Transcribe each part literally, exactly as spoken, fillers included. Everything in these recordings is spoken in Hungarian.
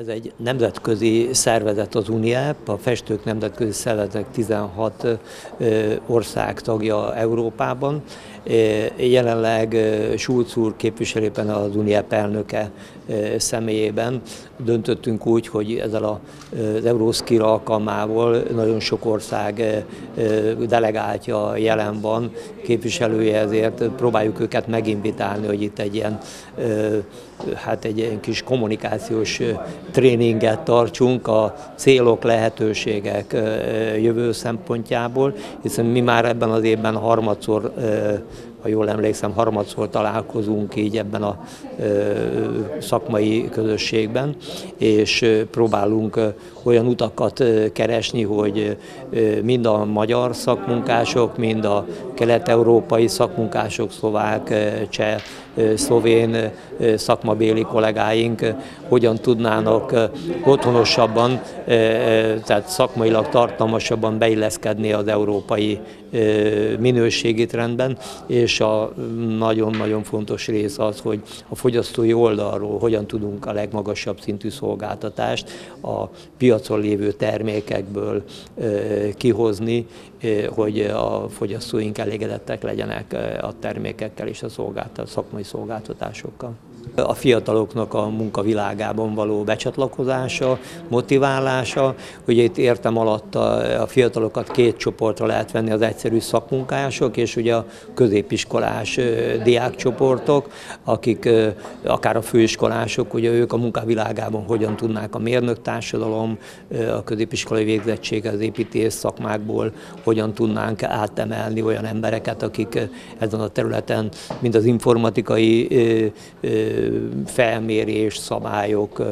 Ez egy nemzetközi szervezet, az UNIEP, a Festők Nemzetközi Szervezetek tizenhat ország tagja Európában. Jelenleg Schulz úr képviselőben az UNIEP elnöke személyében döntöttünk úgy, hogy ezzel az Euroskil alkalmával nagyon sok ország delegáltja jelen van, képviselője, ezért próbáljuk őket meginvitálni, hogy itt egy ilyen, hát egy ilyen kis kommunikációs tréninget tartsunk a célok, lehetőségek jövő szempontjából, hiszen mi már ebben az évben harmadszor, ha jól emlékszem, harmadszor találkozunk így ebben a szakmai közösségben, és próbálunk olyan utakat keresni, hogy mind a magyar szakmunkások, mind a kelet-európai szakmunkások, szlovák, cseh, szlovén szakmabéli kollégáink hogyan tudnának otthonosabban, tehát szakmailag tartalmasabban beilleszkedni az európai minőségi trendben, és a nagyon-nagyon fontos rész az, hogy a fogyasztói oldalról hogyan tudunk a legmagasabb szintű szolgáltatást a piacon lévő termékekből kihozni, hogy a fogyasztóink elégedettek legyenek a termékekkel és a szolgáltat, szakmai szolgáltatásokkal. A fiataloknak a munkavilágában való becsatlakozása, motiválása, ugye itt értem alatt a, a fiatalokat két csoportra lehet venni, az egyszerű szakmunkások és ugye a középiskolás diákcsoportok, akik akár a főiskolások, ugye ők a munkavilágában hogyan tudnák a mérnök társadalom, a középiskolai végzettség, az építész szakmákból hogyan tudnánk átemelni olyan embereket, akik ezen a területen mind az informatikai felmérés, szabályok,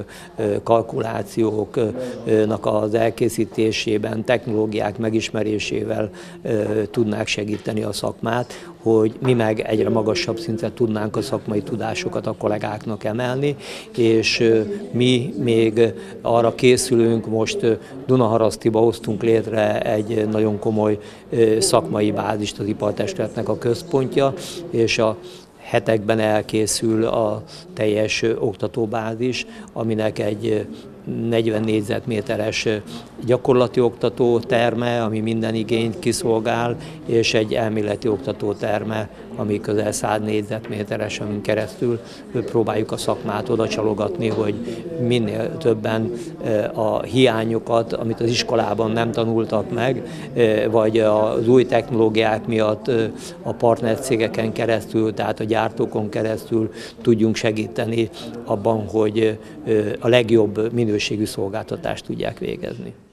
kalkulációknak az elkészítésében, technológiák megismerésével tudnák segíteni a szakmát, hogy mi meg egyre magasabb szintre tudnánk a szakmai tudásokat a kollégáknak emelni, és mi még arra készülünk, most Dunaharasztiba hoztunk létre egy nagyon komoly szakmai bázist, az ipartestületnek a központja, és a hetekben elkészül a teljes oktatóbázis, aminek egy negyven négyzetméteres gyakorlati oktatóterme, ami minden igényt kiszolgál, és egy elméleti oktatóterme, ami közel száz négyzetméteres, amin keresztül próbáljuk a szakmát oda csalogatni, hogy minél többen a hiányokat, amit az iskolában nem tanultak meg, vagy az új technológiák miatt a partnercégeken keresztül, tehát a gyártókon keresztül tudjunk segíteni abban, hogy a legjobb minőségű szolgáltatást tudják végezni.